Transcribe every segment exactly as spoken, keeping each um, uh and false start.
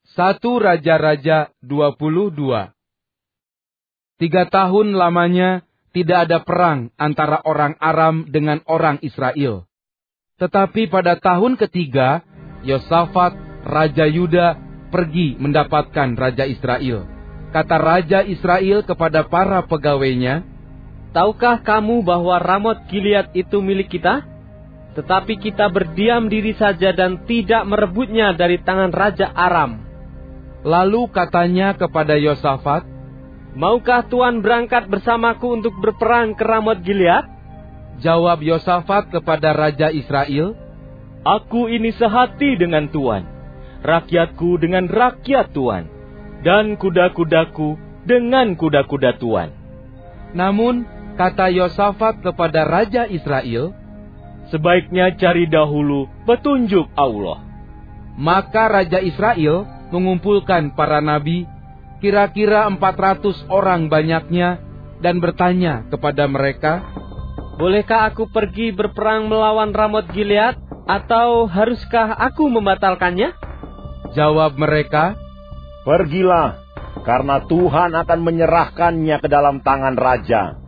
satu Raja-Raja dua puluh dua. Tiga tahun lamanya tidak ada perang antara orang Aram dengan orang Israel. Tetapi pada tahun ketiga, Yosafat, Raja Yuda, pergi mendapatkan Raja Israel. Kata Raja Israel kepada para pegawainya, "Tahukah kamu bahwa Ramot Gilead itu milik kita? Tetapi kita berdiam diri saja dan tidak merebutnya dari tangan Raja Aram." Lalu katanya kepada Yosafat, "Maukah Tuan berangkat bersamaku untuk berperang ke Ramot Gilead?" Jawab Yosafat kepada Raja Israel, "Aku ini sehati dengan Tuan, rakyatku dengan rakyat Tuan, dan kuda-kudaku dengan kuda-kuda Tuan." Namun, kata Yosafat kepada Raja Israel, "Sebaiknya cari dahulu petunjuk Allah." Maka Raja Israel mengumpulkan para nabi, kira-kira empat ratus orang banyaknya, dan bertanya kepada mereka, "Bolehkah aku pergi berperang melawan Ramot Gilead, atau haruskah aku membatalkannya?" Jawab mereka, "Pergilah, karena Tuhan akan menyerahkannya ke dalam tangan raja."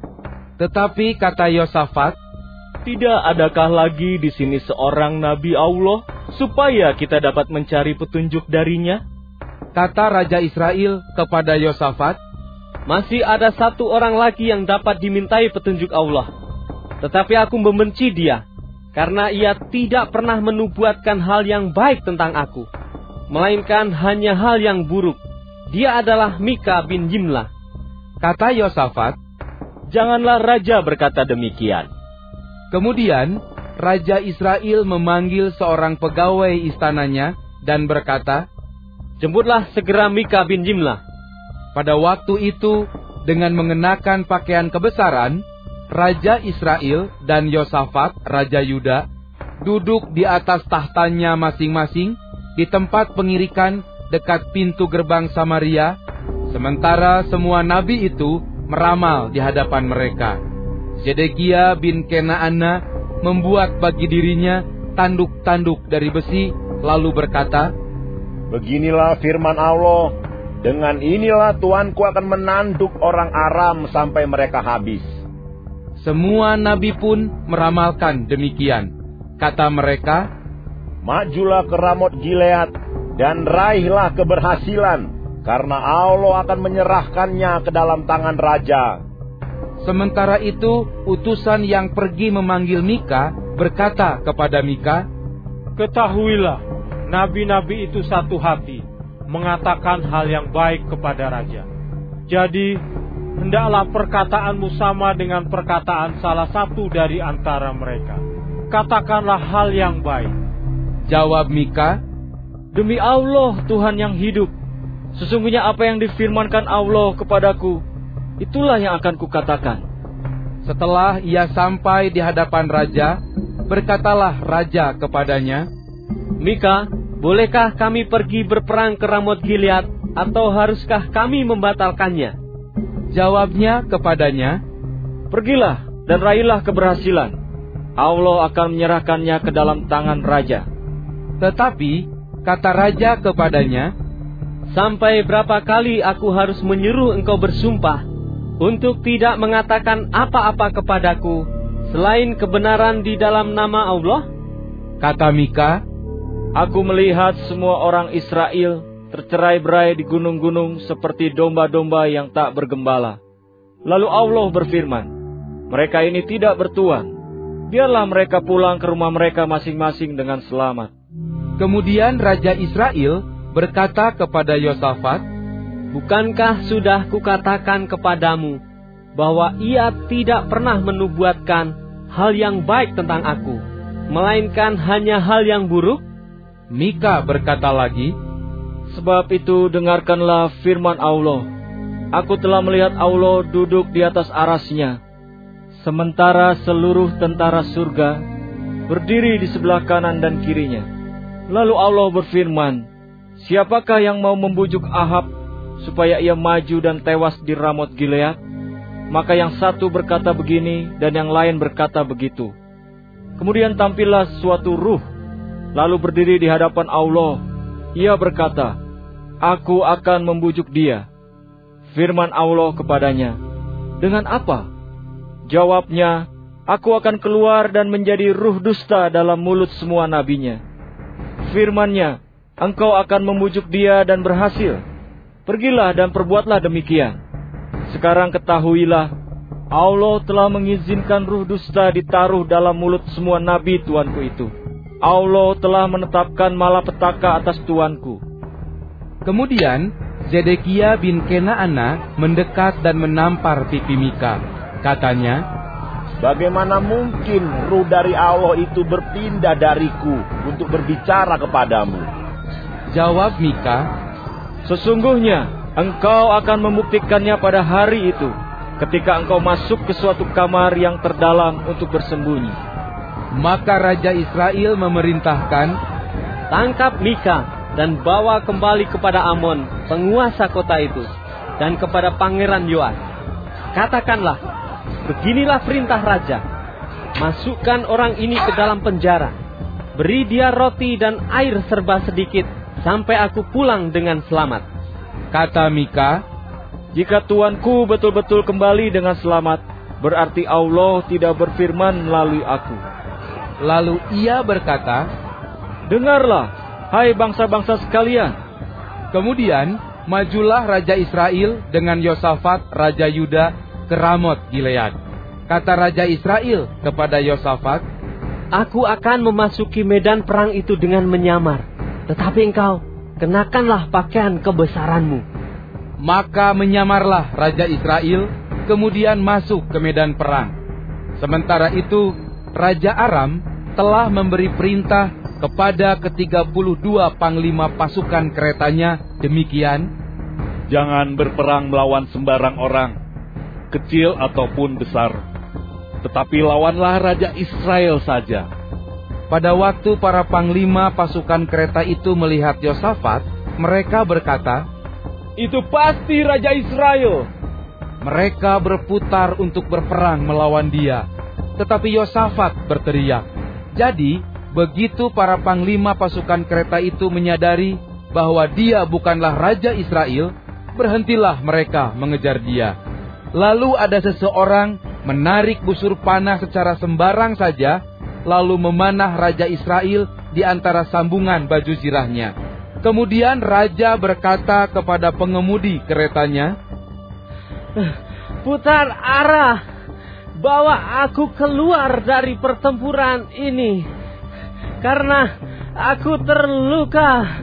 Tetapi kata Yosafat, "Tidak adakah lagi di sini seorang nabi Allah, supaya kita dapat mencari petunjuk darinya?" Kata Raja Israel kepada Yosafat, "Masih ada satu orang lagi yang dapat dimintai petunjuk Allah. Tetapi aku membenci dia, karena ia tidak pernah menubuatkan hal yang baik tentang aku, melainkan hanya hal yang buruk. Dia adalah Mika bin Yimlah." Kata Yosafat, "Janganlah raja berkata demikian." Kemudian Raja Israel memanggil seorang pegawai istananya dan berkata, "Jemputlah segera Mika bin Yimlah." Pada waktu itu, dengan mengenakan pakaian kebesaran, Raja Israel dan Yosafat, Raja Yuda, duduk di atas tahtanya masing-masing di tempat pengirikan dekat pintu gerbang Samaria, sementara semua nabi itu meramal di hadapan mereka. Zedekia bin Kenaana membuat bagi dirinya tanduk-tanduk dari besi, lalu berkata, "Beginilah firman Allah, dengan inilah Tuanku akan menanduk orang Aram sampai mereka habis." Semua nabi pun meramalkan demikian. Kata mereka, "Majulah ke Ramot Gilead dan raihlah keberhasilan, karena Allah akan menyerahkannya ke dalam tangan raja." Sementara itu, utusan yang pergi memanggil Mika berkata kepada Mika, "Ketahuilah, nabi-nabi itu satu hati, mengatakan hal yang baik kepada raja. Jadi, hendaklah perkataanmu sama dengan perkataan salah satu dari antara mereka. Katakanlah hal yang baik." Jawab Mika, "Demi Allah Tuhan yang hidup, sesungguhnya apa yang difirmankan Allah kepadaku, itulah yang akan kukatakan." Setelah ia sampai di hadapan raja, berkatalah raja kepadanya, "Mika, bolehkah kami pergi berperang ke Ramot Gilead, atau haruskah kami membatalkannya?" Jawabnya kepadanya, "Pergilah dan raihlah keberhasilan. Allah akan menyerahkannya ke dalam tangan raja." Tetapi kata raja kepadanya, "Sampai berapa kali aku harus menyuruh engkau bersumpah untuk tidak mengatakan apa-apa kepadaku selain kebenaran di dalam nama Allah?" Kata Mika, "Aku melihat semua orang Israel tercerai-berai di gunung-gunung seperti domba-domba yang tak bergembala." Lalu Allah berfirman, "Mereka ini tidak bertuan. Biarlah mereka pulang ke rumah mereka masing-masing dengan selamat." Kemudian Raja Israel berkata kepada Yosafat, "Bukankah sudah kukatakan kepadamu bahwa ia tidak pernah menubuatkan hal yang baik tentang aku, melainkan hanya hal yang buruk?" Mika berkata lagi, "Sebab itu dengarkanlah firman Allah. Aku telah melihat Allah duduk di atas arasnya, sementara seluruh tentara surga berdiri di sebelah kanan dan kirinya. Lalu Allah berfirman, siapakah yang mau membujuk Ahab supaya ia maju dan tewas di Ramot Gilead?" Maka yang satu berkata begini dan yang lain berkata begitu. Kemudian tampillah suatu ruh, lalu berdiri di hadapan Allah. Ia berkata, aku akan membujuk dia. Firman Allah kepadanya, dengan apa? Jawabnya, aku akan keluar dan menjadi ruh dusta dalam mulut semua nabinya. Firman-Nya, engkau akan membujuk dia dan berhasil. Pergilah dan perbuatlah demikian. Sekarang ketahuilah, Allah telah mengizinkan ruh dusta ditaruh dalam mulut semua nabi Tuanku itu. Allah telah menetapkan malapetaka atas Tuanku. Kemudian Zedekia bin Kenaana mendekat dan menampar pipi Mika. Katanya, bagaimana mungkin ruh dari Allah itu berpindah dariku untuk berbicara kepadamu? Jawab Mika, sesungguhnya engkau akan membuktikannya pada hari itu, ketika engkau masuk ke suatu kamar yang terdalam untuk bersembunyi. Maka Raja Israel memerintahkan, tangkap Mika dan bawa kembali kepada Amon, penguasa kota itu, dan kepada Pangeran Yoas. Katakanlah, beginilah perintah raja. Masukkan orang ini ke dalam penjara. Beri dia roti dan air serba sedikit, sampai aku pulang dengan selamat. Kata Mika, jika tuanku betul-betul kembali dengan selamat, berarti Allah tidak berfirman melalui aku. Lalu ia berkata, dengarlah, hai bangsa-bangsa sekalian. Kemudian majulah Raja Israel dengan Yosafat Raja Yuda ke Ramot Gilead. Kata Raja Israel kepada Yosafat, aku akan memasuki medan perang itu dengan menyamar, tetapi engkau kenakanlah pakaian kebesaranmu. Maka menyamarlah Raja Israel, kemudian masuk ke medan perang. Sementara itu, Raja Aram telah memberi perintah kepada ketiga puluh dua panglima pasukan keretanya demikian, jangan berperang melawan sembarang orang, kecil ataupun besar, tetapi lawanlah Raja Israel saja. Pada waktu para panglima pasukan kereta itu melihat Yosafat, mereka berkata, itu pasti Raja Israel. Mereka berputar untuk berperang melawan dia. Tetapi Yosafat berteriak. Jadi, begitu para panglima pasukan kereta itu menyadari bahwa dia bukanlah Raja Israel, berhentilah mereka mengejar dia. Lalu ada seseorang menarik busur panah secara sembarang saja, lalu memanah Raja Israel di antara sambungan baju zirahnya. Kemudian Raja berkata kepada pengemudi keretanya, putar arah, bawa aku keluar dari pertempuran ini, karena aku terluka.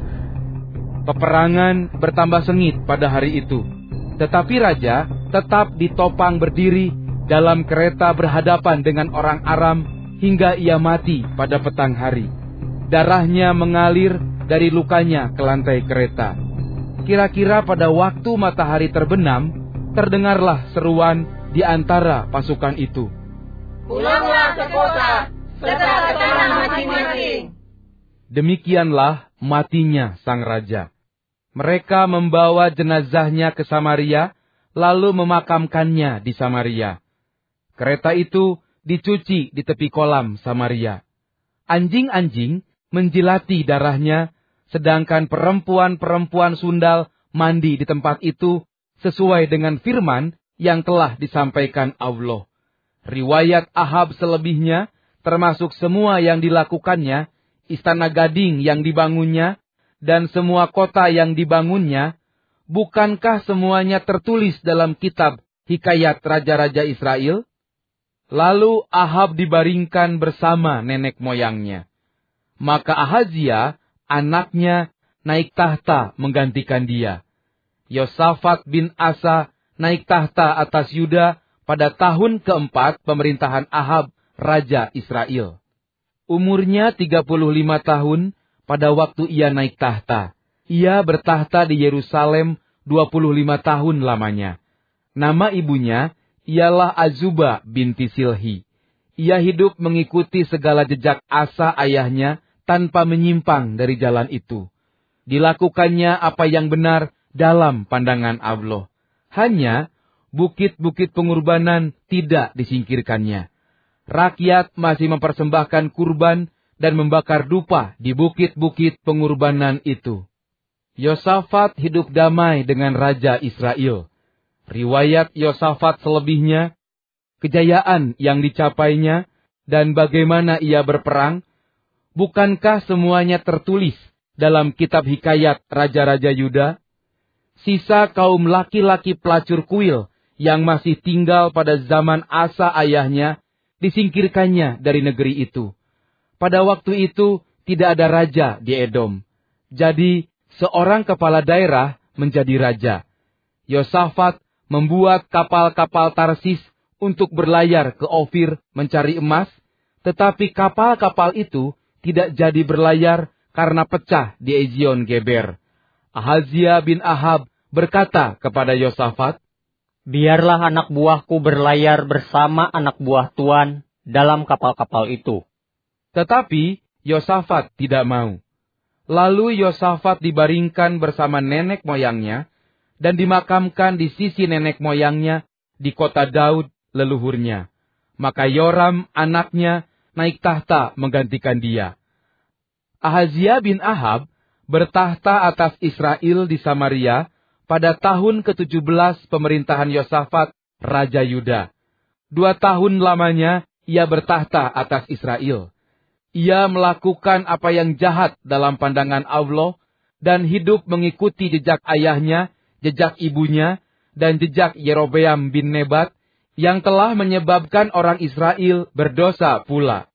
Peperangan bertambah sengit pada hari itu. Tetapi Raja tetap ditopang berdiri dalam kereta berhadapan dengan orang Aram hingga ia mati pada petang hari. Darahnya mengalir dari lukanya ke lantai kereta. Kira-kira pada waktu matahari terbenam, terdengarlah seruan di antara pasukan itu. Pulanglah ke kota, serta ke tanah masing-masing. Demikianlah matinya sang raja. Mereka membawa jenazahnya ke Samaria, lalu memakamkannya di Samaria. Kereta itu dicuci di tepi kolam Samaria. Anjing-anjing menjilati darahnya, sedangkan perempuan-perempuan sundal mandi di tempat itu sesuai dengan firman yang telah disampaikan Allah. Riwayat Ahab selebihnya, termasuk semua yang dilakukannya, istana gading yang dibangunnya, dan semua kota yang dibangunnya, bukankah semuanya tertulis dalam kitab hikayat raja-raja Israel? Lalu Ahab dibaringkan bersama nenek moyangnya. Maka Ahazia, anaknya, naik tahta menggantikan dia. Yosafat bin Asa naik tahta atas Yuda pada tahun keempat pemerintahan Ahab, Raja Israel. Umurnya tiga puluh lima tahun pada waktu ia naik tahta. Ia bertahta di Yerusalem dua puluh lima tahun lamanya. Nama ibunya ialah Azuba binti Silhi. Ia hidup mengikuti segala jejak Asa ayahnya tanpa menyimpang dari jalan itu. Dilakukannya apa yang benar dalam pandangan Allah. Hanya bukit-bukit pengorbanan tidak disingkirkannya. Rakyat masih mempersembahkan kurban dan membakar dupa di bukit-bukit pengorbanan itu. Yosafat hidup damai dengan Raja Israel. Riwayat Yosafat selebihnya, kejayaan yang dicapainya, dan bagaimana ia berperang, bukankah semuanya tertulis dalam kitab hikayat Raja-Raja Yuda? Sisa kaum laki-laki pelacur kuil yang masih tinggal pada zaman Asa ayahnya, disingkirkannya dari negeri itu. Pada waktu itu tidak ada raja di Edom. Jadi seorang kepala daerah menjadi raja. Yosafat membuat kapal-kapal Tarsis untuk berlayar ke Ofir mencari emas, tetapi kapal-kapal itu tidak jadi berlayar karena pecah di Ezion Geber. Ahazia bin Ahab berkata kepada Yosafat, "Biarlah anak buahku berlayar bersama anak buah Tuan dalam kapal-kapal itu." Tetapi Yosafat tidak mau. Lalu Yosafat dibaringkan bersama nenek moyangnya dan dimakamkan di sisi nenek moyangnya di kota Daud leluhurnya. Maka Yoram anaknya naik tahta menggantikan dia. Ahazia bin Ahab bertahta atas Israel di Samaria pada tahun ketujuh belas pemerintahan Yosafat, Raja Yuda. Dua tahun lamanya ia bertahta atas Israel. Ia melakukan apa yang jahat dalam pandangan Allah dan hidup mengikuti jejak ayahnya, jejak ibunya, dan jejak Yerobeam bin Nebat yang telah menyebabkan orang Israel berdosa pula.